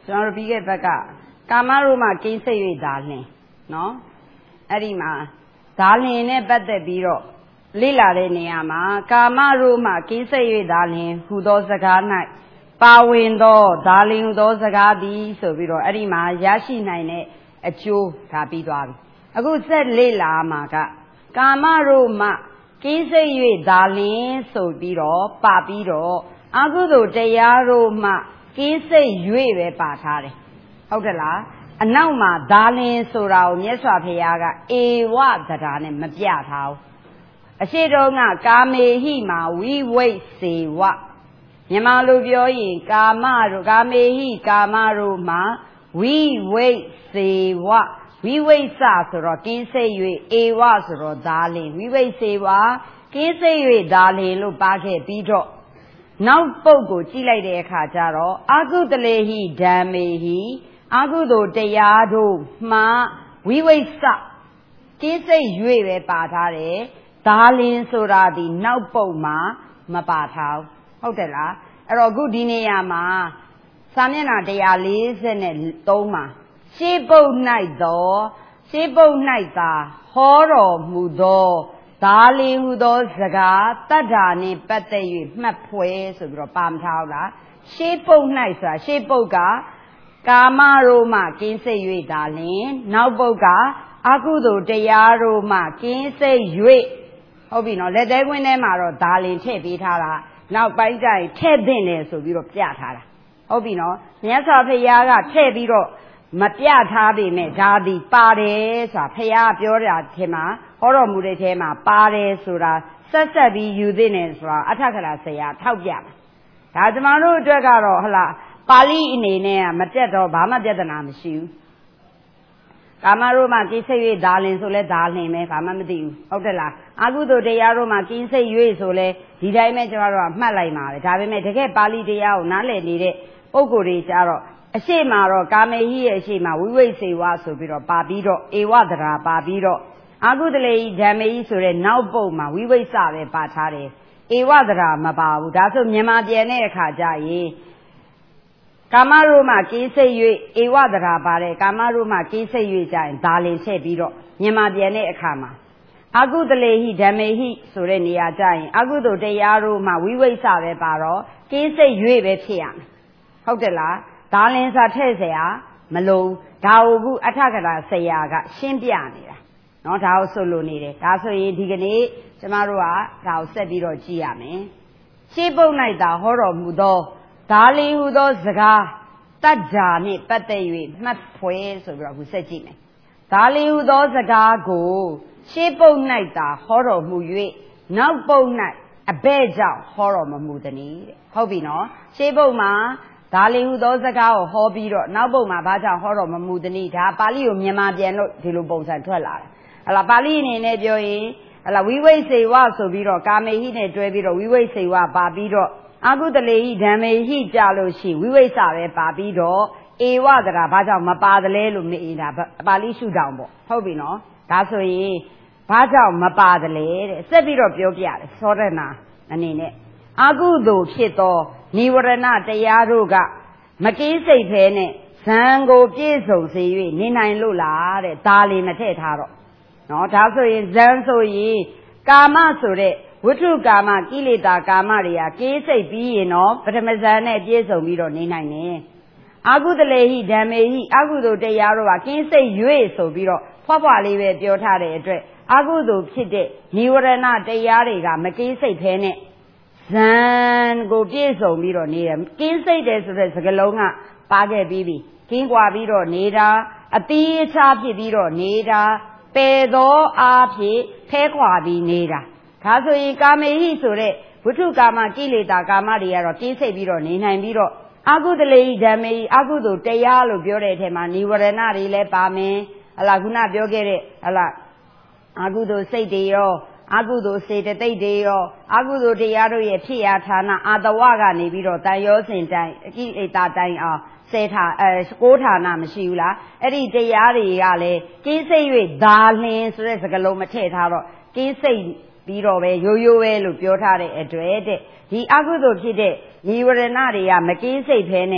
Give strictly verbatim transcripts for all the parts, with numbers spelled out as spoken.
ကျွန်တော်ပြီးခဲ့ဘက်ကကာမတို့မှကိစ္စ၍ဒါလင်နော်အဲ့ဒီမှာဒါလင်နဲ့ပတ်သက်ပြီးတော့လေ့လာတဲ့နေရာမှာကာမတို့မှကိစ္စ၍ဒါလင်ဟူသောစကား၌ပါဝင်သောဒါလင်ဟူသောစကားသည်ဆိုပြီးတော့အဲ့ဒီမှာရရှိနိုင်တဲ့အကျိုးဒါပြီးသွားပြီအခုဆက်လေ့လာမှာကကာမတို့မှကိစ္စ၍ဒါလင်ဆိုပြီးတော့ပါပြီးတော့အကုသိုလ်တရားတို့မှကိစ္စ၍ပဲပါထားတယ်ဟုတ်တယ်လားအနောက်မှာဒါလင်ဆိုတာကိုမြတ်စွာဘုရားကဧဝတရားနဲ့မပြထားဘူးအရှိတုန်းကကာမေဟိမှာဝိဝိတ်စေဝမြန်မာလိုပြောရင်ကာမတို့ကာမေဟိကာမတို့မှာဝိဝိတ်စေဝဝိဝိတ်စဆိုတော့ကင်းစိတ်၍ဧဝဆိုတော့ဒါလင်ဝိဝိတ်စေဝကင်းစိတ်၍ဒါလင်လို့ပါခဲ့ပြီးတော့နောက်ပုတ်ကိုကြည့်လိုက်တဲ့အခါကျတော့အကုတလေဟိဓမ္မေဟိအကုသိုလ်တရားတို့မှဝိဝိတ်စကင်းစိတ်၍ပဲပါထားတယ်ဒါလင်ဆိုတာဒီနောက်ပုတ်မှာမပါထားဟုတ်တယ်လားအဲ့တော့အခုဒီနေရာမှာစာမျက်နှာone forty-threeမှာရှေးပုတ်၌သောရှေးပုတ်၌သာဟောတော်မူသောဒါလင်ဟုသောစကားတတ္ထာနှင့်ပတ်သက်၍မှတ်ဖွယ်ဆိုပြီးတော့ပါမထားဘူးလားရှေးပုတ်၌ဆိုတာရှေးပုတ်ကကာမတို့မှကင်းစိတ်၍ဒါလင်နောက်ပုတ်ကအကုသိုလ်တရားတို့မှကင်းစိတ်၍ဟုတ်ပြီနော်လက်သေးခွင်းထဲမှာတော့ဒါလင်ထည့်ပေးထားတာနောက်ပိုင်းကျရင်ထည့်သင့်တယ်ဆိုပြီးတော့ပြထားတာဟုတ်ပြီနော်မြတ်စွာဘုရားကထည့်ပြီးတော့မပြထားပေမဲ့ဒါသည်ပါတယ်ဆိုတာဘုရားပြောတာထဲမှာဟောတော်မူတဲ့ထဲမှာပါတယ်ဆိုတာဆက်ဆက်ပြီးယူသင့်တယ်ဆိုတာအထက္ခဏာဆရာထောက်ပြတယ်ဒါကျမတို့အတွက်ကတော့ဟလားပါဠိအနေနဲ့ကမတက်တော့ဘာမှပြဿနာမရှိဘူးကာမတို့မှကိစ္စ၍ဒါလင်ဆိုလဲဒါလင်ပဲဘာမှမသိဘူးဟုတ်တယ်လားအကုသိုလ်တရားတို့မှကိစ္စ၍ဆိုလဲဒီတိုင်းပဲကျမတို့ကမှတ်လိုက်ပါပဲဒါပေမဲ့တကယ်ပါဠိတရားကိုနားလည်နေတဲ့ပုဂ္ဂိုလ်တွေကြတော့အရှိမှာတော့ကာမေဟိရဲ့အရှိမှာဝိဝိတ်စေဝဆိုပြီးတော့ပါပြီးတော့ဧဝတရားပါပြီးတော့အကုသလေဟိဓမ္မေဟိဆိုတဲ့နောက်ပုတ်မှာဝိဝိတ်စပဲပါထားတယ်ဧဝတရားမပါဘူးဒါဆိုမြန်မာပြန်တဲ့အခါကျရင်ကာမတို့မှကိစ္စ၍ဧဝတရားပါတယ်ကာမတို့မှကိစ္စ၍ကြရင်ဒါလင်ဆက်ပြီးတော့မြန်မာပြန်တဲ့အခါမှာအကုသလေဟိဓမ္မေဟိဆိုတဲ့နေရာကျရင်အကုသိုလ်တရားတို့မှဝိဝိတ်စပဲပါတော့ကိစ္စ၍ပဲဖြစ်ရမယ်ဟုတ်တယ်လားဒါလင်စာထည့်เสียမလုံးဒါဟုတ်ဘူးအထက္ခဏာဆရာကရှင်းပြနေတာเนาะဒါကိုဆိုလိုနေတယ်ဒါဆိုရင်ဒီကနေ့ကျမတို့ကဒါကိုဆက်ပြီးတော့ကြည့်ရမယ်ရှေးပုတ်၌သာဟောတော်မူသောဒါလင်ဟူသောစကားတတ္ထာနှင့်ပတ်သက်၍မှတ်ဖွယ်ဆိုပြီးတော့အခုဆက်ကြည့်မယ်ဒါလင်ဟူသောစကားကိုရှေးပုတ်၌သာဟောတော်မူ၍နောက်ပုတ်၌အဘဲ့ကြောင့်ဟောတော်မမူသည်တဲ့ဟုတ်ပြီနော်ရှေးပုတ်မှာဒါလင်ဟူသောစကားကိုဟောပြီးတော့နောက်ပုတ်မှာဘာကြောင့်ဟောတော်မမူသနည်းဒါပါဠိကိုမြန်မာပြန်လို့ဒီလိုပုံစံထွက်လာတယ်ဟလာပါဠိအနေနဲ့ပြောရင်ဟလာဝိဝိတ်စေဝဆိုပြီးတော့ကာမေဟိနဲ့တွဲပြီးတော့ဝိဝိတ်စေဝပါပြီးတော့အကုသလေဟိဓမ္မေဟိကြလို့ရှိဝိဝိတ်စပဲပါပြီးတော့ဧဝတရားဘာကြောင့်မပါတယ်လဲလို့မေးတာပါဠိရှုထောင်ပေါ့ဟုတ်ပြီနော်ဒါဆိုရင်ဘာကြောင့်မပါတယ်လဲတဲ့ဆက်ပြီးတော့ပြောပြတယ်သောရဏအနေနဲ့အကုသိုလ်ဖြစ်သောနိဝရဏတရားတို့ကမကင်းစိတ်ဖဲနဲ့ဇံကိုပြည့်စုံစေ၍နေနိုင်လို့လားတဲ့ဒါလေးမထည့်ထားတော့နော်ဒါဆိုရင်ဇံဆိုရင်ကာမဆိုတဲ့ဝိထုကာမကိလေသာကာမတွေကကင်းစိတ်ပြီးရင်တော့ပထမဇံနဲ့ပြည့်စုံပြီးတော့နေနိုင်တယ်အကုသလေဟိဓမ္မေဟိအကုသိုလ်တရားတို့ကကင်းစိတ်၍ဆိုပြီးတော့ဖွားဖွားလေးပဲပြောထားတဲ့အတွက်အကုသိုလ်ဖြစ်တဲ့နိဝရဏတရားတွေကမကင်းစိတ်ဖဲနဲ့ဇံကိုပြည့်စုံပြီးတော့နေတယ်ကင်းစိတ်တယ်ဆိုတဲ့စကားလုံးကပါခဲ့ပြီးပြီကင်းကွာပြီးတော့နေတာအတိအချဖြစ်ပြီးတော့နေတာပယ်သောအားဖြင့်ဖဲခွာပြီးနေတာဒါဆိုရင်ကာမေဟိဆိုတဲ့ဝိထုကာမကိလေသာကာမတွေကတော့ကင်းစိတ်ပြီးတော့နေနိုင်ပြီးတော့အကုသလေဟိဓမ္မေဟိအကုသိုလ်တရားလို့ပြောတဲ့အထက်မှာနိဝရဏတွေလည်းပါမယ်ဟလာခုနပြောခဲ့တဲ့ဟလာအကုသိုလ်စိတ်တွေရောအကုသိုလ်စေတသိက်တွေရောအကုသိုလ်တရားတို့ရဲ့ဖြစ်ရာဌာနအာတဝကနေပြီးတော့တန်ရောစဉ်တိုင်းအကိလေသာတိုင်းအောင်စေထာအဲကိုးဌာနမရှိဘူးလားအဲ့ဒီတရားတွေကလည်းကင်းစိတ်၍ဒါလင်ဆိုတဲ့စကားလုံးမထည့်ထားတော့ကင်းစိတ်ပြီးတော့ပဲရိုးရိုးပဲလို့ပြောထားတဲ့အတွက်တဲ့ဒီအကုသိုလ်ဖြစ်တဲ့နိဝရဏတွေကမကင်းစိတ်ဖဲနဲ့ဇ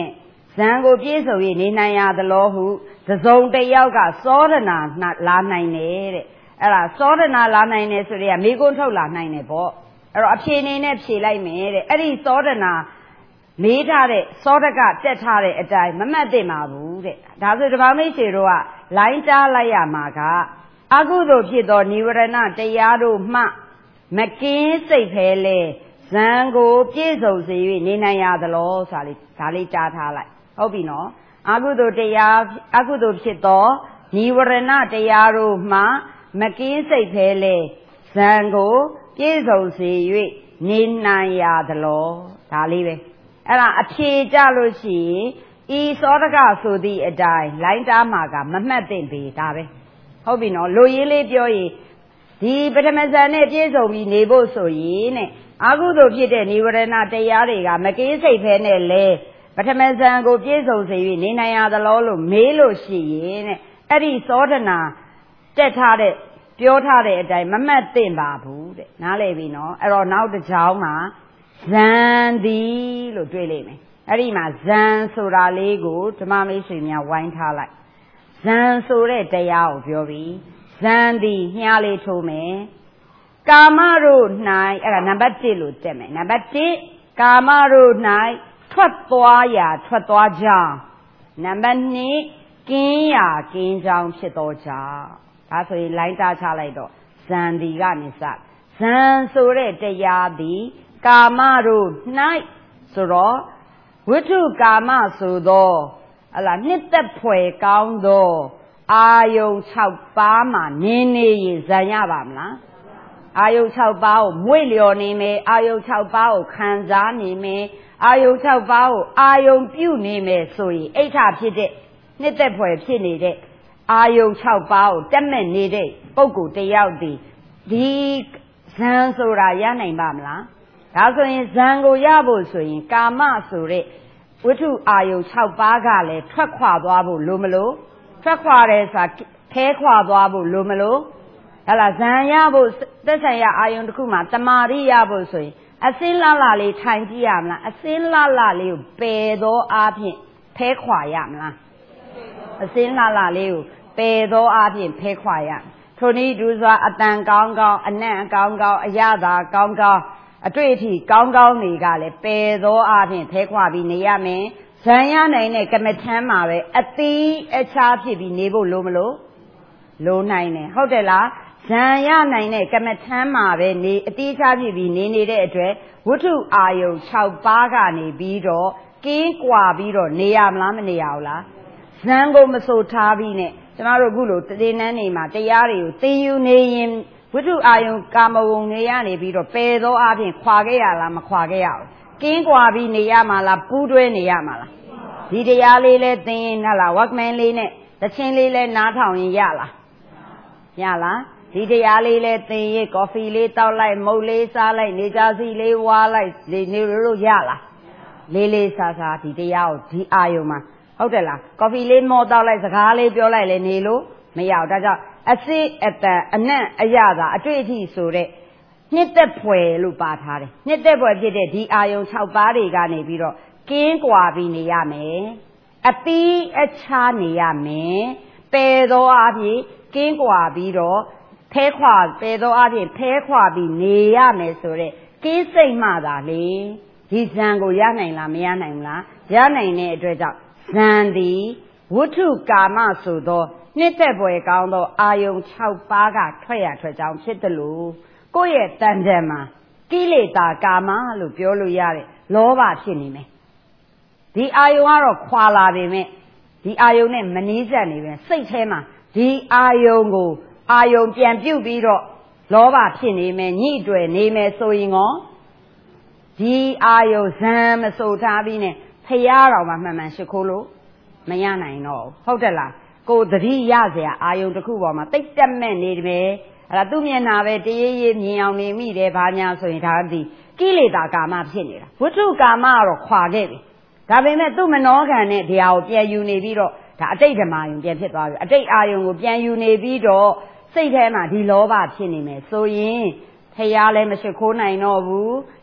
ဇံကိုပြည့်စုံ၍နေနိုင်ရသလိုဟုသစုံတစ်ယောက်ကစောဒနာလာနိုင်တယ်တဲ့အဲ့ဒါစောဒနာလာနိုင်တယ်ဆိုတဲ့ကမိကွန်းထုတ်လာနိုင်တယ်ပေါ့အဲ့တော့အဖြေနေနဲ့ဖြေလိုက်မယ်တဲ့အဲ့ဒီစောဒနာမေးထားတဲ့စောဒကတက်ထားတဲ့အတိုင်းမမှတ်သင့်ပါဘူးတဲ့ဒါဆိုတပောင်းမိတ်ဆွေတို့ကလိုင်းတားလိုက်ရမှာကအကုသိုလ်ဖြစ်သောនិဝရဏတရားတို့မှမကင်းစိတ်ဖဲလေဇံကိုပြည့်စုံစေ၍နေနိုင်ရသလိုဆိုတာလေးဒါလေးကြားထားလိုက်ဟုတ်ပြီနော်အကုသိုလ်တရားအကုသိုလ်ဖြစ်သောនិဝရဏတရားတို့မှမကင်းစိတ်ဖဲလေဇံကိုပြည့်စုံစေ၍နေနိုင်ရသလိုဒါလေးပဲအဲ့ဒါအဖြေကြလို့ရှိရင်ဤစောဒကဆိုသည့်အတိုင်းလိုင်းတားမှာကမမှတ်သင့်ပေဒါပဲဟုတ်ပြီနော်လူရင်းလေးပြောရင်ဒီပထမဇန်နဲ့ပြည့်စုံပြီးနေဖို့ဆိုရင်တဲ့အာဟုသို့ဖြစ်တဲ့និဝရဏတရားတွေကမကင်းစိတ်ဖဲနဲ့လေပထမဇန်ကိုပြည့်စုံစေ၍နေနိုင်ရသလိုလို့မေးလို့ရှိရင်တဲ့အဲ့ဒီသောဒနာတက်ထားတဲ့ပြောထားတဲ့အတိုင်းမမှတ်သင့်ပါဘူးတဲ့နားလည်ပြီနော်အဲ့တော့နောက်တစ်ကြောင်းမှာဇန်သည်လို့တွေ့လိမ့်မယ်အဲ့ဒီမှာဇန်ဆိုတာလေးကိုဓမ္မမိတ်ဆွေများဝိုင်းထားလိုက်ဇန်ဆိုတဲ့တရားကိုပြောပြီးဇန်သည်ညှားလေးထိုးမယ်ကာမတို့၌အဲ့ဒါနံပါတ်တစ်လို့တက်မယ်နံပါတ်တစ်ကာမတို့၌ထွက်သွားရာထွက်သွားကြောင်းနံပါတ်နှစ်ကင်းရာကင်းကြောင်းဖြစ်သောကြောင့်ဒါဆိုရင်လိုင်းတားချလိုက်တော့ဇန်သည်ကနေစဇန်ဆိုတဲ့တရားသည်ကာမတို့၌ဆိုတော့ဝိတုကာမဆိုသောဟလာနှစ်သက်ဖွယ်ကောင်းသောအာယုံ၆ပါးမှာနင်းနေရင်ဇံရပါမလားအာယုံ၆ပါးကိုမွေ့လျော်နေမယ်အာယုံ၆ပါးကိုခံစားနေမယ်အာယုံ၆ပါးကိုအာယုံပြုနေမယ်ဆိုရင်အိဋ္ဌဖြစ်တဲ့နှစ်သက်ဖွယ်ဖြစ်နေတဲ့အာယုံ၆ပါးကိုတက်မဲ့နေတဲ့ပုဂ္ဂိုလ်တယောက်ဒီဒီဇံဆိုတာရနိုင်ပါမလားဒါဆိုရင်ဇံကိုရဖို့ဆိုရင်ကာမဆိုတဲ့ဝိတုအာယုံ၆ပါးကလည်းထွက်ခွာသွားဖို့လိုမလို့ထွက်ခွာတယ်ဆိုတာဖဲခွာသွားဖို့လိုမလို့ဟလာဇံရဖို့သက်ဆိုင်ရာအာယုံတစ်ခုမှာတမာရိရဖို့ဆိုရင်အစင်းလှလှလေးထိုင်ကြည့်ရမလားအစင်းလှလှလေးကိုပယ်သောအားဖြင့်ဖဲခွာရမလားအစင်းလှလှလေးကိုပယ်သောအားဖြင့်ဖဲခွာရထိုနည်းဒူစွာအတန်ကောင်းကောင်းအနံ့ကောင်းကောင်းအရသာကောင်းကောင်းအတွေ့အထိကောင်းကောင်းတွေကလည်းပယ်သောအားဖြင့်ဖဲခွာပြီးနေရမယ်ဇံရနိုင်တဲ့ကမ္မထမ်းမှာပဲအသီးအခြားဖြစ်ပြီးနေဖို့လိုမလို့လိုနိုင်တယ်ဟုတ်တယ်လားဇံရနိုင်တဲ့ကမ္မထမ်းမှာပဲနေအသီးအခြားဖြစ်ပြီးနေနေတဲ့အတွက်ဝိတုအာယုံ၆ပါးကနေပြီးတော့ကင်းကွာပြီးတော့နေရမလားမနေရဘူးလားဇံကိုမဆိုထားပြီးနဲ့ကျမတို့အခုလိုတေနန်းနေမှာတရားတွေကိုသင်ယူနေရင်ဝိတုအာယုံကာမဝုံတွေရနေပြီးတော့ပယ်သောအပြင်ခွာခဲ့ရလားမခွာခဲ့ရဘူးကင်းကွာပြီးနေရမှာလားပူးတွဲနေရမှာလားဒီတရားလေးလဲသင်ရင်ဟလား workman လေးနဲ့တချင်းလေးလဲနားထောင်ရင်ရလားရလားဒီတရားလေးလဲသင်ရင်ကော်ဖီလေးတောက်လိုက်မုတ်လေးစားလိုက်နေကြစီလေးဝါလိုက်နေနေလို့ရလားလေးလေးစားစားဒီတရားကိုဒီအာယုံမှာဟုတ်တယ်လားကော်ဖီလေးမော်တောက်လိုက်စကားလေးပြောလိုက်လဲနေလို့မရဘူးဒါကြောင့်အစစ်အတန်အနံ့အရသာအတွေ့အထိဆိုတဲ့နှစ်သက်ဖွယ်လို့ပါထားတယ်နှစ်သက်ဖွယ်ဖြစ်တဲ့ဒီအာယုံ၆ပါးတွေကနေပြီးတော့ကင်းကွာပြီးနေရမယ်အသီးအခြားနေရမယ်ပယ်သောအဖြစ်ကင်းကွာပြီးတော့ဖဲခွာပယ်သောအဖြစ်ဖဲခွာပြီးနေရမယ်ဆိုတဲ့ကင်းစိတ်မှသာလေဒီဇံကိုရနိုင်လားမရနိုင်ဘူးလားရနိုင်တဲ့အတွက်ကြောင့်ဇံသည်ဝိတုကာမဆိုသောနှစ်သက်ဖွယ်ကောင်းသောအာယုံ၆ပါးကထွက်ရထွက်ကြောင်းဖြစ်တယ်လို့ကိုယ့်ရဲ့တန်တန်မှာကိလေသာကာမလို့ပြောလို့ရတဲ့လောဘဖြစ်နေမယ်ဒီအာယုံကတော့ခွာလာပေမဲ့ဒီအာယုံနဲ့မနီးစပ်နေပဲစိတ်ထဲမှာဒီအာယုံကိုအာယုံပြန်ပြုတ်ပြီးတော့လောဘဖြစ်နေမယ်ညှိတွယ်နေမယ်ဆိုရင်ရောဒီအာယုံဇံမဆိုထားပြီးနဲ့ဖျားတော်မှာမှန်မှန်ရှိခိုးလို့မရနိုင်တော့ဟုတ်တယ်လားကိုသတိရเสียအာယုံတစ်ခုပေါ်မှာတိတ်တက်မဲ့နေတယ်အဲ့ဒါသူ့မျက်နှာပဲတရေရေမြင်အောင်နေမိတယ်ဘာညာဆိုရင်ဒါဒီကိလေသာကာမဖြစ်နေတာဝိတုကာမကတော့ခွာခဲ့ပြီဒါပေမဲ့သူ့မနောခံနဲ့တရားကိုပြန်ယူနေပြီးတော့ဒါအတိတ်ဓမ္မယုံပြန်ဖြစ်သွားပြီအတိတ်အာယုံကိုပြန်ယူနေပြီးတော့စိတ်ထဲမှာဒီလောဘဖြစ်နေမယ်ဆိုရင်ဖျားလည်းမရှိခိုးနိုင်တော့ဘူးဇ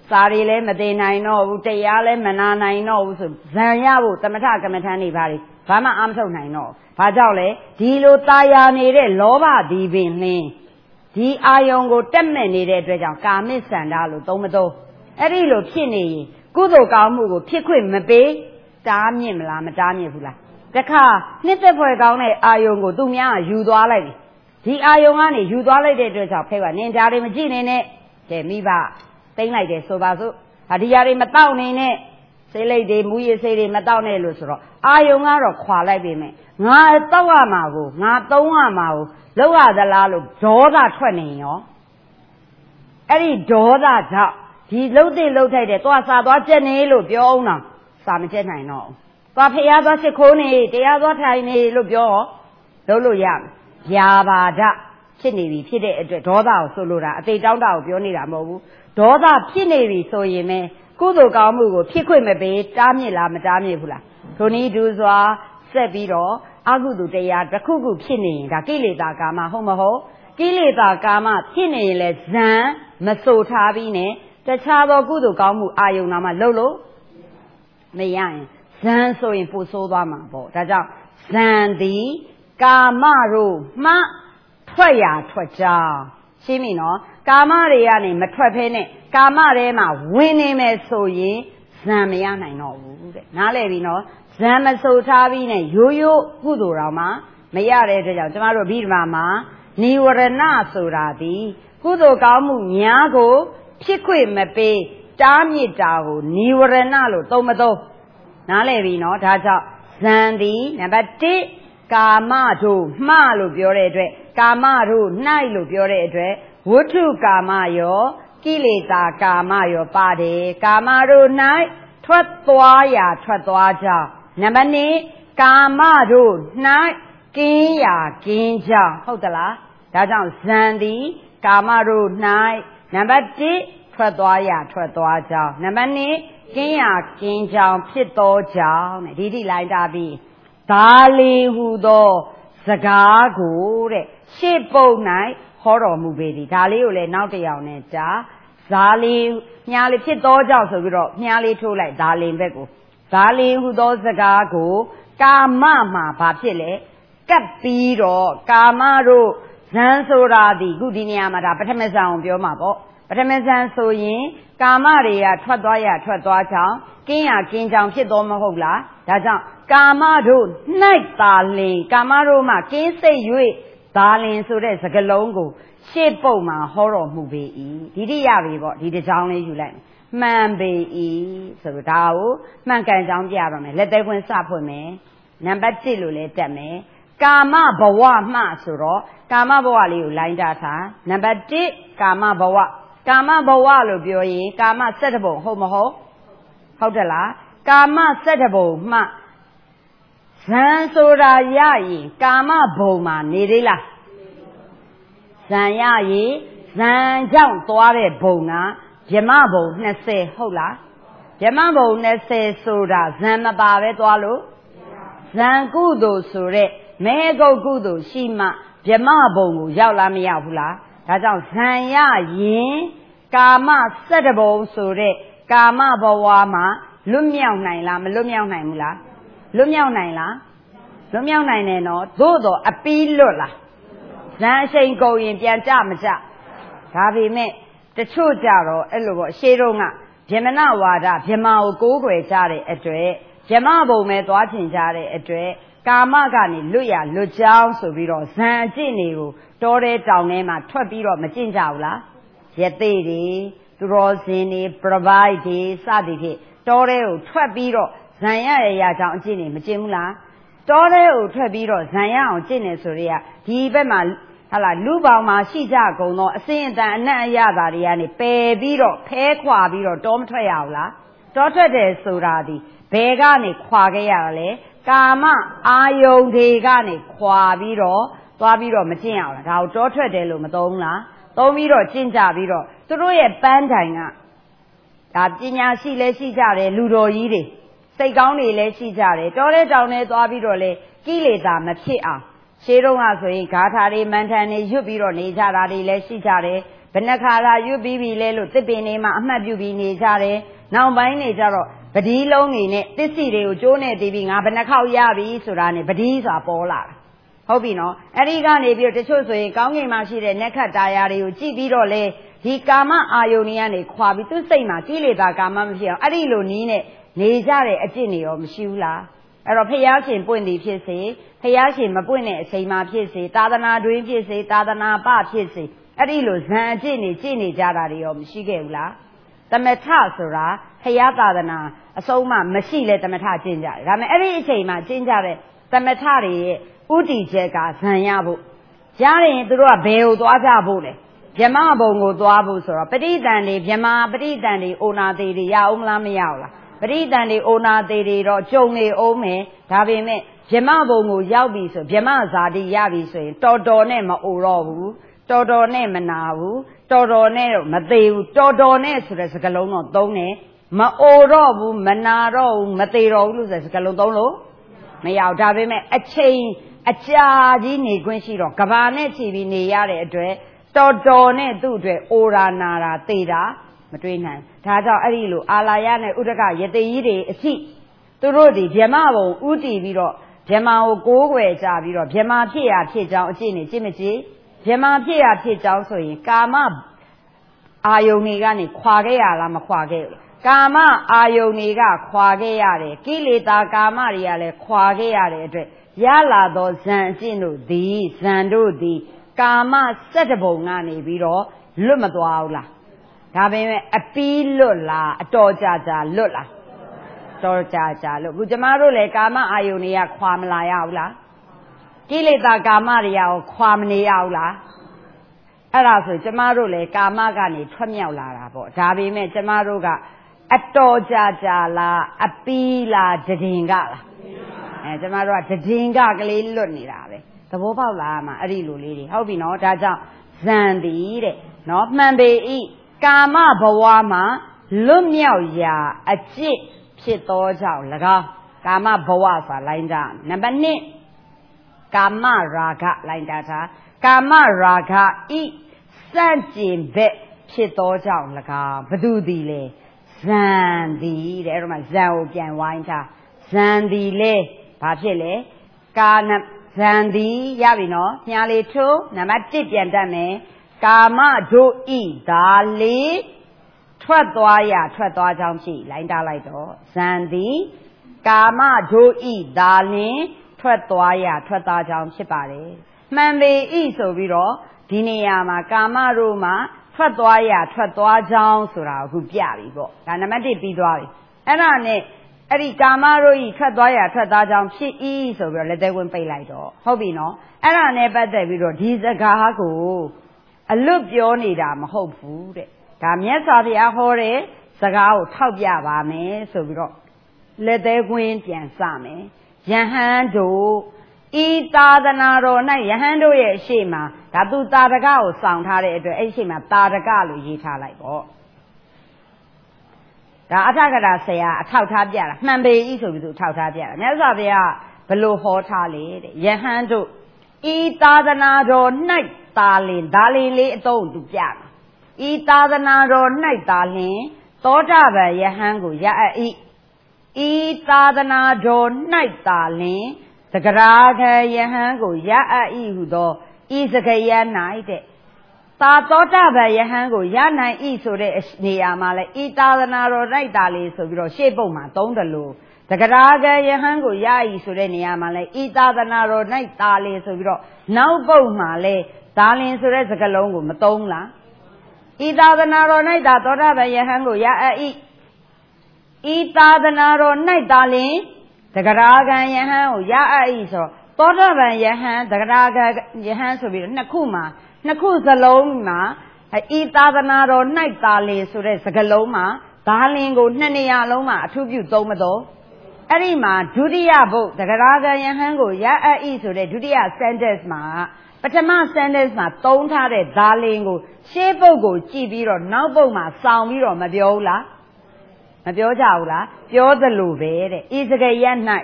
စာရီလဲမသိနိုင်တော့ဘူးတရားလဲမနာနိုင်တော့ဘူးဆိုဇံရဖို့သမထကမ္မထန်နေပါလေဘာမှအားမထုတ်နိုင်တော့ဘာကြောင့်လဲဒီလိုตาယာနေတဲ့လောဘဒီပင်လင်းဒီအာယုံကိုတက်မဲ့နေတဲ့အတွက်ကြောင့်ကာမိစန္ဒလို့သုံးမသုံးအဲ့ဒီလိုဖြစ်နေရင်ကုသိုလ်ကောင်းမှုကိုဖြစ်ခွင့်မပေးတားမြင့်မလားမတားမြင့်ဘူးလားတခါနှစ်သက်ဖွယ်ကောင်းတဲ့အာယုံကိုသူများကယူသွားလိုက်တယ်ဒီအာယုံကနေယူသွားလိုက်တဲ့အတွက်ကြောင့်ဖေကနင်ကြားတွေမကြည့်နေနဲ့တဲ့မိဘသိမ့်လိုက်တယ်ဆိုပါစို့ဟာဒီຢာတွေမတောက်နေနဲ့စိတ်လိတ်တွေမူရည်စိတ်တွေမတောက်နဲ့လို့ဆိုတော့အာယုံကတော့ခွာလိုက်ပြီမယ်ငါတောက်ရမှာကိုငါသုံးရမှာကိုလောက်ရသလားလို့ဒေါသထွက်နေရောအဲ့ဒီဒေါသကြောင့်ဒီလှုပ်တဲ့လှုပ်ထိုက်တဲ့သွားစားသွားကြက်နေလို့ပြောအောင်တော့စာမကြက်နိုင်တော့သွားဖျားသွားစစ်ခိုးနေတရားသွားထိုင်နေလို့ပြောတော့လို့ရမယ်ဗျာပါဒဖြစ်နေပြီဖြစ်တဲ့အတွက်ဒေါသကိုဆိုလိုတာအသေးတောင်းတာကိုပြောနေတာမဟုတ်ဘူးဒေါသဖြစ်နေပြီဆိုရင်ပဲကုသိုလ်ကောင်းမှုကိုဖြစ်ခွင့်မပေးတားမြစ်လားမတားမြစ်ဘူးလားထိုနည်းတူစွာဆက်ပြီးတော့အကုသိုလ်တရားတစ်ခုခုဖြစ်နေရင်ဒါကိလေသာကာမဟုတ်မဟုတ်ကိလေသာကာမဖြစ်နေရင်လဲဇံမဆိုထားပြီးနဲ့တခြားသောကုသိုလ်ကောင်းမှုအာယုံနာမှာလှုပ်လို့မရရင်ဇံဆိုရင်ပိုဆိုးသွားမှာပေါ့ဒါကြောင့်ဇံသည်ကာမတို့မှထွက်ရထွက်ကြောင်းရှင်းပြီနော်ကာမတွေကနေမထွက်ဖဲနဲ့ကာမထဲမှာဝင်နေမယ်ဆိုရင်ဇံမရနိုင်တော့ဘူးတဲ့နားလည်ပြီနော်ဇံမဆိုထားပြီးနဲ့ရိုးရိုးကုသိုလ်တော်မှာမရတဲ့အတွက်ကြောင့်ကျမတို့ဗိဓမာမှာနိဝရဏဆိုတာဒီကုသိုလ်ကောင်းမှုများကိုဖြစ်ခွင့်မပေးတားမြစ်တာကိုနိဝရဏလို့သုံးမသုံးနားလည်ပြီနော်ဒါကြောင့်ဇံသည်နံပါတ်တစ်ကာမတို့မှလို့ပြောတဲ့အတွက်ကာမတို့၌လို့ပြောတဲ့အတွက်ဝဋ္ထုကာမရောကိလေသာကာမရောပါတယ်ကာမတို့၌ထွက်သွားရာထွက်သွားကြောင်းနံပါတ်နှစ်ကာမတို့၌ကင်းရာကင်းကြောင်းဟုတ်သလားဒါကြောင့်ဇံသည်ကာမတို့၌နံပါတ်တစ်ထွက်သွားရာထွက်သွားကြောင်းနံပါတ်နှစ်ကင်းရာကင်းကြောင်းဖြစ်သောကြောင်းတဲ့ဒီတိလိုက်တာပြီးဒါလီဟုသောစကားကိုတဲ့ရှေ့ပုံ၌ဟောတော်မူပေသည်ဒါလေးကိုလည်းနောက်တစ်ယောက်နဲ့ကြာဇာလီမြားလေးဖြစ်သောကြောင့်ဆိုပြီးတော့မြားလေးထိုးလိုက်ဒါလင်ဘက်ကိုဇာလီဟုသောစကားကိုကာမမှာဘာဖြစ်လဲကပ်ပြီးတော့ကာမတို့ဇံဆိုတာဒီခုဒီနေရာမှာဒါပထမဇံကိုပြောမှာပေါ့ပထမဇံဆိုရင်ကာမတွေကထွက်သွားရထွက်သွားကြောင်းကင်းရကင်းကြောင်းဖြစ်တော်မဟုတ်လားဒါကြောင့်ကာမတို့၌သာလင်ကာမတို့မှကင်းစိတ်၍သာလင်ဆိုတဲ့စကားလုံးကိုရှေ့ပုတ်မှာဟောတော်မူပေ၏ဒီတိရပြီပေါ့ဒီတစ်ကြောင်းလေးယူလိုက်မှန်ပေ၏ဆိုတော့ဒါကိုမှန်ကန်ကြောင်းပြပါမယ်လက်သေးခွင်းစဖွင့်မယ်နံပါတ်တစ်လို့လည်းတက်မယ်ကာမဘဝမှဆိုတော့ကာမဘဝလေးကိုလိုင်းတာထားနံပါတ်တစ်ကာမဘဝကာမဘဝလို့ပြောရင်ကာမစက်တဘုံဟုတ်မဟုတ်ဟုတ်တယ်လားကာမစက်တဘုံမှဇံဆိုတာရရင်ကာမဘုံမှာနေသေးလားဇံရရင်ဇံကြောင့်သွားတဲ့ဘုံကဗြဟ္မဘုံနှစ်ဆယ်ဟုတ်လားဗြဟ္မဘုံနှစ်ဆယ်ဆိုတာဇံမပါပဲသွားလို့ဇံကုသိုလ်ဆိုတဲ့မဲဂုတ်ကုသိုလ်ရှိမှဗြဟ္မဘုံကိုရောက်လားမရောက်ဘူးလားဒါကြောင့်ဇံရရင်ကာမစက်တဘုံဆိုတဲ့ကာမဘဝမှာလွတ်မြောက်နိုင်လားမလွတ်မြောက်နိုင်ဘူးလားလွတ်မြောက်နိုင်လားလွတ်မြောက်နိုင်တယ်နော်သို့တော့အပီးလွတ်လားဇံအချိန်ကုန်ရင်ပြန်ကြမကြဒါပေမဲ့တချို့ကြတော့အဲ့လိုပေါ့ရှေးတုန်းကဗြဟ္မဏဝါဒဗြဟ္မာကိုကိုးကွယ်ကြတဲ့အတွက်ဗြဟ္မဘုံပဲသွားချင်ကြတဲ့အတွက်ကာမကနေလွတ်ရလွတ်ကြောင်းဆိုပြီးတော့ဇံအကျင့်တွေကိုတောထဲတောင်ထဲမှာထွက်ပြီးတော့မကျင့်ကြဘူးလားရသေးတွေသူတော်စင်တွေပရပိုက်တွေစသည်ဖြင့်တောထဲကိုထွက်ပြီးတော့ဇံရရရကြောင်းအကျင့်တွေမကျင့်ဘူးလားတောထဲကိုထွက်ပြီးတော့ဇံရအောင်ကျင့်နေဆိုရဲဒီဘက်မှာဟာလာလူပေါင်းမှာရှိကြကုန်သောအစင်အတန်အနက်အရသာတွေကနေပယ်ပြီးတော့ဖဲခွာပြီးတော့တောမထွက်ရဘူးလားတောထွက်တယ်ဆိုတာဒီဘယ်ကနေခွာခဲ့ရလဲကာမအာယုန်တွေကနေခွာပြီးတော့သွားပြီးတော့မကျင့်ရဘူးလားဒါကိုတောထွက်တယ်လို့မသုံးဘူးလားသုံးပြီးတော့ကျင့်ကြပြီးတော့သူတို့ရဲ့ပန်းတိုင်ကဒါပညာရှိလဲရှိကြတယ်လူတော်ကြီးတွေစိတ်ကောင်းတွေလည်းရှိကြတယ်တောထဲတောင်ထဲသွားပြီးတော့လေကိလေသာမဖြစ်အောင်ရှေးတုန်းကဆိုရင်ဂါထာတွေမန်ထန်တွေရွတ်ပြီးတော့နေကြတာတွေလည်းရှိကြတယ်ဘယ်နှခါလာရွတ်ပြီးပြီလဲလို့တစ်ပင်လေးမှာအမှတ်ပြုပြီးနေကြတယ်နောက်ပိုင်းနေကြတော့ပတိလုံးနေနဲ့တစ်စီတွေကိုကျိုးနဲ့တီးပြီးငါဘယ်နှခေါက်ရပြီဆိုတာနဲ့ပတိဆိုတာပေါ်လာတာဟုတ်ပြီနော်အဲ့ဒီကနေပြီးတော့တချို့ဆိုရင်ကောင်းကင်မှာရှိတဲ့နက္ခတ်တာယာတွေကိုကြည့်ပြီးတော့လေဒီကာမအာယုန်တွေကနေခွာပြီးသူ့စိတ်မှာကိလေသာကာမမဖြစ်အောင်အဲ့ဒီလိုနီးနဲ့နေကြတဲ့အကျင့်တွေရောမရှိဘူးလားအဲ့တော့ဖျားရှင်ပွင့်သည်ဖြစ်စေဖျားရှင်မပွင့်တဲ့အချိန်မှာဖြစ်စေသာသနာတွင်ဖြစ်စေသာသနာပဖြစ်စေအဲ့ဒီလိုဇံအကျင့်တွေကျင့်နေကြတာတွေရောမရှိခဲ့ဘူးလားသမထဆိုတာဖျားသာသနာအဆုံးမှမရှိလဲသမထကျင့်ကြတယ်ဒါပေမဲ့အဲ့ဒီအချိန်မှာကျင့်ကြတဲ့သမထတွေရဲ့ဥတီချက်ကဇံရဖို့ကြားရင်သူတို့ကဘယ်ကိုသွားကြဖို့လဲဗြဟ္မဘုံကိုသွားဖို့ဆိုတော့ပဋိသန္ဓေဗြဟ္မာပဋိသန္ဓေအိုနာသေးတွေရအောင်မလားမရဘူးလားပဋိသန္ဓေအိုနာသေးတွေတော့ကြုံနေအောင်မယ်ဒါပေမဲ့ဗြဟ္မဘုံကိုရောက်ပြီဆိုဗြဟ္မဇာတိရပြီဆိုရင်တော်တော်နဲ့မအိုတော့ဘူးတော်တော်နဲ့မနာဘူးတော်တော်နဲ့တော့မသေးဘူးတော်တော်နဲ့ဆိုတဲ့စကားလုံးတော့သုံးတယ်မအိုတော့ဘူးမနာတော့ဘူးမသေးတော့ဘူးလို့ဆိုတဲ့စကားလုံးသုံးလို့မရဘူးဒါပေမဲ့အချိန်အကြာကြီးနေခွင့်ရှိတော့ကဘာနဲ့ချီပြီးနေရတဲ့အတွက်တော်တော်နဲ့သူ့အတွက်အိုရာနာတာသေတာမတွေးနိုင်ဒါကြောင့်အဲ့ဒီလိုအာလာယနဲ့ဥဒကယတိကြီးတွေအရှိသူတို့ဒီဗြဟ္မဘုံဥတည်ပြီးတော့ဗြဟ္မာကိုကိုးကွယ်ကြပြီးတော့ဗြဟ္မာဖြစ်ရဖြစ်ကြောင်းအကျင့်နေကြည့်မကြည့်ဗြဟ္မာဖြစ်ရဖြစ်ကြောင်းဆိုရင်ကာမအာယုန်တွေကနေခွာခဲ့ရလားမခွာခဲ့ဘူးကာမအာယုန်တွေကခွာခဲ့ရတယ်ကိလေသာကာမတွေကလည်းခွာခဲ့ရတဲ့အတွက်ရလာသောဇံအကျင့်တို့သည်ဇံတို့သည်ကာမစက်တဘုံကနေပြီးတော့လွတ်မသွားဘူးလားဒါပေမဲ့အပီးလွတ်လားအတော်ကြာကြာလွတ်လားတော်ကြာကြာလွတ်ခုကျမတို့လည်းကာမအာယုန်တွေကခွာမလာရဘူးလားကိလေသာကာမတွေရောခွာမနေရဘူးလားအဲ့ဒါဆိုကျမတို့လည်းကာမကနေထွက်မြောက်လာတာပေါ့ဒါပေမဲ့ကျမတို့ကအတော်ကြာကြာလားအပီးလားတည်င်ကလားအဲကျမတို့ကတည်င်ကကလေးလွတ်နေတာပဲသဘောပေါက်လားမှာအဲ့ဒီလိုလေးတွေဟုတ်ပြီနော်ဒါကြောင့်ဇံသည်တဲ့နော်မှန်ပေဤကာမဘဝမှာလွတ်မြောက်ရာအကျင့်ဖြစ်သောကြောင့်၎င်းကာမဘဝဆိုတာလိုင်းတာနံပါတ်နှစ်ကာမရာဂလိုင်းတာသာကာမရာဂဤစန့်ကျင်ဘက်ဖြစ်သောကြောင့်၎င်းဘသူသည်လဲဇံသည်တဲ့အဲ့တော့မှဇံကိုပြန်ဝိုင်းထားဇံသည်လဲဘာဖြစ်လဲကာနဇံသည်ရပြီနော်ညာလေးထိုးနံပါတ်တစ်ပြန်တတ်မယ်ကာမတို့ဤဒါလေးထွက်သွားရထွက်သွားကြောင်းဖြစ်လိုင်းတာလိုက်တော့ဇံသည်ကာမတို့ဤဒါလင်ထွက်သွားရထွက်သွားကြောင်းဖြစ်ပါတယ်မှန်ပေဤဆိုပြီးတော့ဒီနေရာမှာကာမတို့မှာထွက်သွားရထွက်သွားကြောင်းဆိုတာကိုအခုပြပြီပေါ့ဒါနံပါတ်တစ်ပြီးသွားပြီအဲ့ဒါနဲ့အဲ့ဒီကာမတို့ဤထွက်သွားရထွက်သွားကြောင်းဖြစ်ဤဆိုပြီးတော့လက်သေးဝင်ပိတ်လိုက်တော့ဟုတ်ပြီနော်အဲ့ဒါနဲ့ပတ်သက်ပြီးတော့ဒီစကားကိုအလွတ်ပြောနေတာမဟုတ်ဘူးတဲ့ဒါမြတ်စွာဘုရားဟောတဲ့စကားကိုထောက်ပြပါမယ်ဆိုပြီးတော့လက်သေးကွင်းပြန်စမယ်ယဟန်တို့ဤသာသနာတော်၌ယဟန်တို့ရဲ့အရှိမဒါသူတာရကကိုစောင့်ထားတဲ့အတွက်အဲ့ဒီအရှိမတာရကလို့ရေးထားလိုက်ပေါ့ဒါအထကရာဆရာအထောက်ထားပြတာမှန်ပေဤဆိုပြီးသူအထောက်ထားပြတာမြတ်စွာဘုရားဘလို့ဟောထားလေတဲ့ယဟန်တို့ဤသာသနာတော်၌တာလင်ဒါလင်လေးအသုံးသူပြတာဤသာသနာတော်၌တာလင်သောတာပန်ယဟန်ကိုရအပ်ဤဤသာသနာတော်၌တာလင်သကရာခံယဟန်ကိုရအပ်ဤဟုသောဤစကယ၌တဲ့သာသောတာပန်ယဟန်ကိုရနိုင်ဤဆိုတဲ့နေရာမှာလဲဤသာသနာတော်၌တာလေဆိုပြီးတော့ရှေ့ပုတ်မှာသုံးတယ်လို့သကရာခံယဟန်ကိုရဤဆိုတဲ့နေရာမှာလဲဤသာသနာတော်၌တာလေဆိုပြီးတော့နောက်ပုတ်မှာလဲဒါလင်ဆိုတဲ့စကားလုံးကိုမသုံးလားဤသာသနာတော်၌တာသောတာပန်ယဟန်ကိုရအပ်ဤဤသာသနာတော်၌တာလင်သကရာခံယဟန်ကိုရအပ်ဤဆိုတော့သောတာပန်ယဟန်သကရာခံယဟန်ဆိုပြီးတော့နှစ်ခုမှာနှစ်ခုစလုံးမှာဤသာသနာတော်၌တာလေဆိုတဲ့စကားလုံးမှာဒါလင်ကိုနှစ်နေရာလုံးမှာအထူးပြုသုံးမတော့အဲ့ဒီမှာဒုတိယဘုတ်သကရာခံယဟန်ကိုရအပ်ဤဆိုတဲ့ဒုတိယ sentence မှာပထမ sentence မှာသုံးထားတဲ့ဒါလင်ကိုရှေးပုတ်ကိုကြည့်ပြီးတော့နောက်ပုတ်မှာစောင်းပြီးတော့မပြောဘူးလားမပြောကြဘူးလားပြောသလိုပဲတဲ့ဤစကယ၌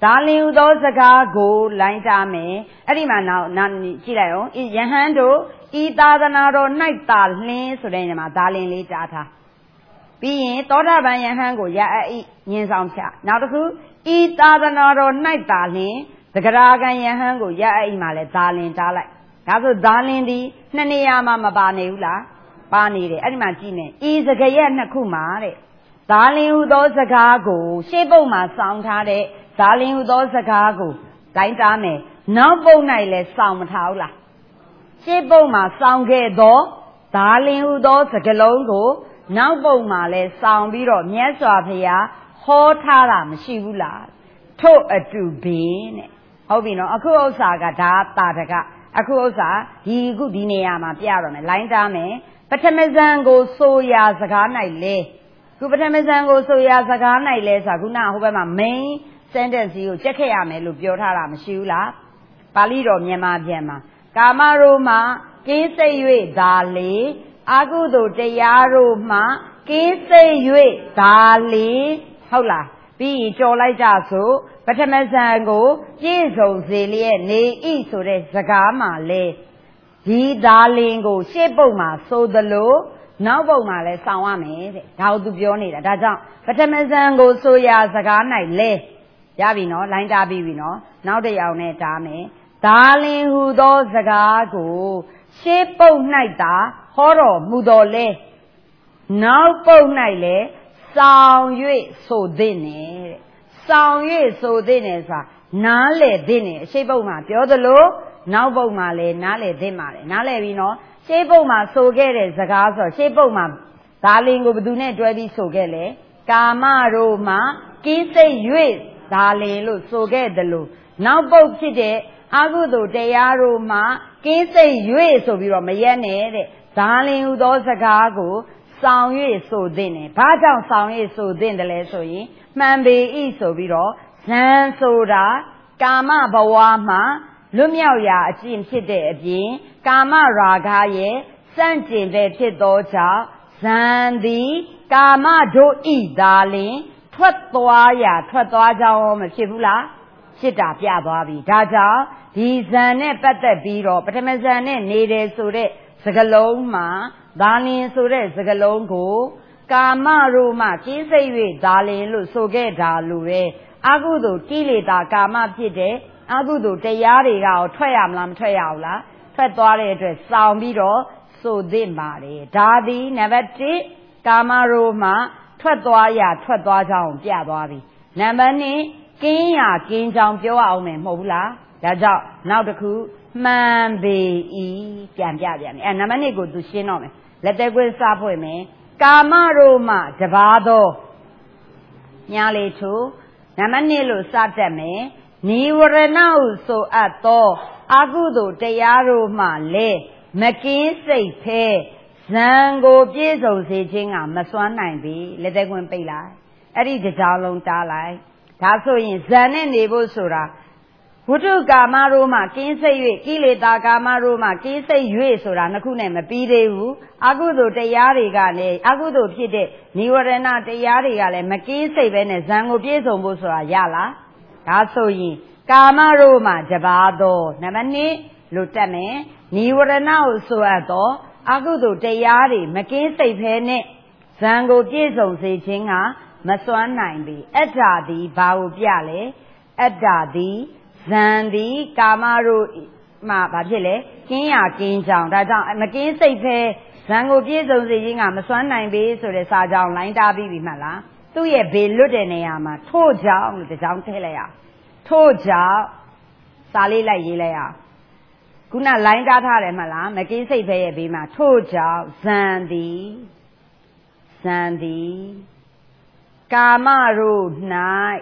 ဒါလင်ဟူသောစကားကိုလိုင်းတာမယ်အဲ့ဒီမှာနောက်နောက်ကြည့်လိုက်အောင်ယဟန်တို့ဤသာသနာတော်၌သာလင်းဆိုတဲ့နေရာမှာဒါလင်လေးကြားထားပြီးရင်သောတာပန်ယဟန်ကိုရအပ်ညင်ဆောင်ဖြနောက်တစ်ခုဤသာသနာတော်၌သာလင်းသဂရာကံယဟန်ကိုရအပ်မှာလဲဒါလင်ကြားလိုက်ဒါဆိုဒါလင်ဒီနှစ်နေရာမှာမပါနေဘူးလားပါနေတယ်အဲ့ဒီမှာကြည့်မယ်ဤစကားရက်နှစ်ခုမှာတဲ့ဒါလင်ဟူသောစကားကိုရှေ့ပုတ်မှာစောင်းထားတဲ့ဒါလင်ဟူသောစကားကိုတိုင်းတာမယ်နောက်ပုတ်၌လဲစောင်းမထားဘူးလားရှေ့ပုတ်မှာစောင်းခဲ့သောဒါလင်ဟူသောစကားလုံးကိုနောက်ပုတ်မှာလဲစောင်းပြီးတော့မြတ်စွာဘုရားဟောထားတာမရှိဘူးလားထို့အတူပင်တဲ့ဟုတ်ပြီနော်အခုဥစ္စာကဒါတာတကအခုဥစ္စာဒီခုဒီနေရာမှာပြရမယ်လိုင်းတာမယ်ပထမဇန်ကိုဆိုရာစကား၌လဲခုပထမဇန်ကိုဆိုရာစကား၌လဲဆိုတာခုနဟိုဘက်မှာ main sentence ကိုချက်ခဲ့ရမယ်လို့ပြောထားတာမရှိဘူးလားပါဠိတော်မြန်မာပြန်မှာကာမတို့မှာကင်းစိတ်၍ဒါလေအကုသိုလ်တရားတို့မှာကင်းစိတ်၍ဒါလေဟုတ်လားပြီးရင်ကြော်လိုက်ကြဆိုပထမဇန်ကိုပြည့်စုံစေလျက်နေဤဆိုတဲ့စကားမှာလဲဒီဒါလင်ကိုရှေ့ပုတ်မှာဆိုသလိုနောက်ပုတ်မှာလဲဆောင်းရမယ်တဲ့ဒါကိုသူပြောနေတာဒါကြောင့်ပထမဇန်ကိုဆိုရာစကား၌လဲရပြီနော်လိုင်းတာပြီးပြီနော်နောက်တစ်ယောက်နဲ့တားမယ်ဒါလင်ဟူသောစကားကိုရှေ့ပုတ်၌သာဟောတော်မူတော်လဲနောက်ပုတ်၌လဲဆောင်၍ဆိုသင့်တယ်တဲ့ဆောင်၍ဆိုသင့်တယ်ဆိုတာနားလေသင့်တယ်ရှေ့ပုတ်မှာပြောသလိုနောက်ပုတ်မှာလဲနားလေသင့်ပါတယ်နားလေပြီနော်ရှေ့ပုတ်မှာဆိုခဲ့တဲ့စကားဆိုရှေ့ပုတ်မှာဒါလင်ကိုဘယ်သူနဲ့တွဲပြီးဆိုခဲ့လဲကာမတို့မှာကင်းစိတ်၍ဒါလင်လို့ဆိုခဲ့တယ်လို့နောက်ပုတ်ဖြစ်တဲ့အကုသိုလ်တရားတို့မှာကင်းစိတ်၍ဆိုပြီးတော့မရက်နဲ့တဲ့ဒါလင်ဟူသောစကားကိုဆောင်၍ဆိုသင့်တယ်ဘာကြောင့်ဆောင်၍ဆိုသင့်တယ်လဲဆိုရင်မှန်ပေဤဆိုပြီးတော့ဇန်ဆိုတာကာမဘဝမှာလွတ်မြောက်ရာအကျင့်ဖြစ်တဲ့အပြင်ကာမရာဂရဲ့စန့်ကျင်တဲ့ဖြစ်သောကြောင့်ဇန်သည်ကာမတို့ဤသာလင်ထွက်သွားရာထွက်သွားကြောင်းမဖြစ်ဘူးလားဖြစ်တာပြသွားပြီဒါကြောင့်ဒီဇန်နဲ့ပတ်သက်ပြီးတော့ပထမဇန်နဲ့နေတယ်ဆိုတဲ့စကားလုံးမှာဒါလင်ဆိုတဲ့စကားလုံးကိုကာမတို့မှကင်းစိတ်၍ဒါလင်လို့ဆိုခဲ့တာလို့ပဲအကုသိုလ်ကိလေသာကာမဖြစ်တဲ့အကုသိုလ်တရားတွေကရောထွက်ရမလားမထွက်ရဘူးလားထွက်သွားတဲ့အတွက်စောင်းပြီးတော့ဆိုသင့်ပါတယ်ဒါသည်နံပါတ်တစ်ကာမတို့မှထွက်သွားရထွက်သွားကြောင်းပြသွားပြီနံပါတ်နှစ်ကင်းရကင်းကြောင်းပြောအောင်မယ်မဟုတ်ဘူးလားဒါကြောင့်နောက်တစ်ခုမှန်ပေဤပြန်ပြပြန်မယ်အဲနံပါတ်နှစ်ကိုသူရှင်းတော့မယ်လက်သေးကွင်းစားဖွင့်မယ်ကာမတို့မှတပါးသောညာလေးထိုးနံပါတ်နှစ်လို့စတတ်မယ်နိဝရဏဟုဆိုအပ်သောအကုသိုလ်တရားတို့မှလည်းမကင်းစိတ်ဖဲဇံကိုပြည့်စုံစေခြင်းကမစွမ်းနိုင်ပြီလက်သေးကွင်းပိတ်လိုက်အဲ့ဒီကြောင်လုံးတားလိုက်ဒါဆိုရင်ဇံနဲ့နေဖို့ဆိုတာဝိတုကာမတို့မှကင်းစိတ်၍ကိလေသာကာမတို့မှကင်းစိတ်၍ဆိုတာနှစ်ခုနဲ့မပြီးသေးဘူးအကုသိုလ်တရားတွေကလည်းအကုသိုလ်ဖြစ်တဲ့နိဝရဏတရားတွေကလည်းမကင်းစိတ်ပဲနဲ့ဇံကိုပြည့်စုံဖို့ဆိုတာရလားဒါဆိုရင်ကာမတို့မှတပါးသောနံပါတ်နှစ်လို့တက်မယ်နိဝရဏကိုဆိုအပ်သောအကုသိုလ်တရားတွေမကင်းစိတ်ဖဲနဲ့ဇံကိုပြည့်စုံစေခြင်းကမစွမ်းနိုင်ပြီအတ္တာသည်ဘာကိုပြလဲအတ္တာသည်ဇန်သည်ကာမတို့မှဘာဖြစ်လဲကင်းရကင်းကြောင်ဒါကြောင့်မကင်းစိတ်ဖဲဇန်ကိုပြည့်စုံစေခြင်းကမစွမ်းနိုင်ပေဆိုတဲ့စာကြောင်းလိုင်းတားပြီးပြီမှတ်လားသူ့ရဲ့ဘေလွတ်တဲ့နေရာမှာထို့ကြောင့်လို့တကြောင်ထည့်လိုက်ရထို့ကြောင့်စာလေးလိုက်ရေးလိုက်ရခုနလိုင်းတားထားတယ်မှတ်လားမကင်းစိတ်ဖဲရဲ့ဘေးမှာထို့ကြောင့်ဇန်သည်ဇန်သည်ကာမတို့၌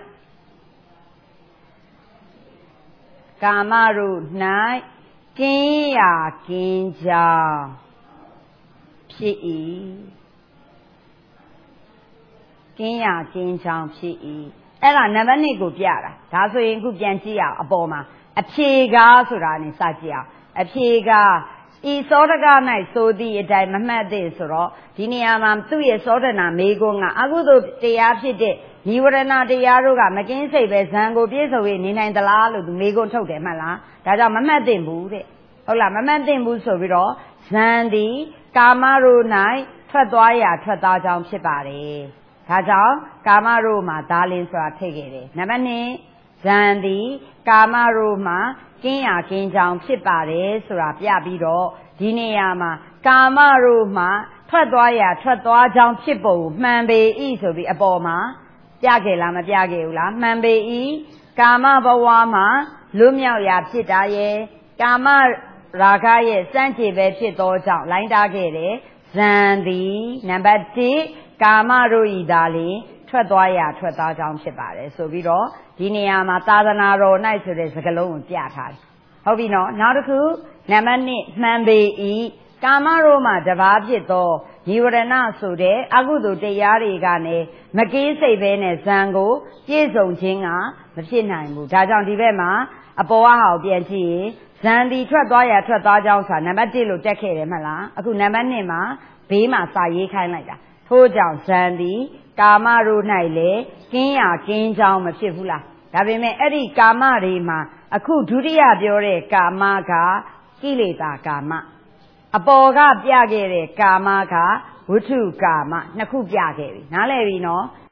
ကာမတို့၌ကင်းရာကင်းကြောင်းဖြစ်၏ကင်းရာကင်းကြောင်းဖြစ်၏အဲ့ဒါနံပါတ်နှစ်ကိုပြတာဒါဆိုရင်ခုပြန်ကြည့်ရအောင်အပေါ်မှာအဖြေကားဆိုတာနဲ့စကြည့်အောင်အဖြေကားဤသောတက၌ဆိုသည့်အတိုင်းမမှတ်သေးဆိုတော့ဒီနေရာမှာသူ့ရဲ့သောတနာမေကွန်းကအကုသိုလ်တရားဖြစ်တဲ့နိဝရဏတရားတို့ကမကင်းစိတ်ပဲဇံကိုပြည့်စုံ၍နေနိုင်သလားလို့သူမေးခွန်းထုတ်တယ်မှတ်လားဒါကြောင့်မမှတ်သင့်ဘူးတဲ့ဟုတ်လားမမှတ်သင့်ဘူးဆိုပြီးတော့ဇံသည်ကာမတို့၌ထွက်သွားရာထွက်သားကြောင်းဖြစ်ပါတယ်ဒါကြောင့်ကာမတို့မှာဒါလင်းဆိုတာထိတ်ခဲ့တယ်နံပါတ်နှစ်ဇံသည်ကာမတို့မှာကင်းရာကင်းကြောင်းဖြစ်ပါတယ်ဆိုတာပြပြီးတော့ဒီနေရာမှာကာမတို့မှာထွက်သွားရာထွက်သွားကြောင်းဖြစ်ပုံမှန်ပေ၏ဆိုပြီးအပေါ်မှာပြခဲ့လားမပြခဲ့ဘူးလားမှန်ပေ၏ကာမဘဝမှာလွတ်မြောက်ရာဖြစ်တာရဲ့ကာမရာဂရဲ့စန့်ကျေပဲဖြစ်သောကြောင့်လိုင်းတားခဲ့တယ်ဇံသည်နံပါတ်တစ်ကာမတို့ဤသာလျှင်ထွက်သွားရာထွက်သားကြောင်းဖြစ်ပါတယ်ဆိုပြီးတော့ဒီနေရာမှာသာသနာတော်၌ဆိုတဲ့စကားလုံးကိုပြထားတယ်ဟုတ်ပြီနော်နောက်တစ်ခုနံပါတ်နှစ်မှန်ပေ၏ကာမတို့မှာတပါးဖြစ်သောနိဝရဏဆိုတဲ့အကုသိုလ်တရားတွေကနေမကင်းစိတ်ပဲနဲ့ဇံကိုပြည့်စုံခြင်းကမဖြစ်နိုင်ဘူးဒါကြောင့်ဒီဘက်မှာအပေါ်အဟောက်ပြန်ကြည့်ရင်ဇံဒီထွက်သွားရထွက်သွားကြောင်းဆိုတာနံပါတ်တစ်လို့တက်ခဲ့တယ်မဟုတ်လားအခုနံပါတ်နှစ်မှာဘေးမှာစာရေးခိုင်းလိုက်တာထို့ကြောင့်ဇံဒီကာမတို့၌လည်းကင်းရာကင်းကြောင်းမဖြစ်ဘူးလားဒါပေမဲ့အဲ့ဒီကာမတွေမှာအခုဒုတိယပြောတဲ့ကာမကကိလေသာကာမအပေါ်ကပြခဲ့တဲ့ကာမကဝိထုကာမနှစ်ခုပြခဲ့ပြီနားလည်ပြီနော်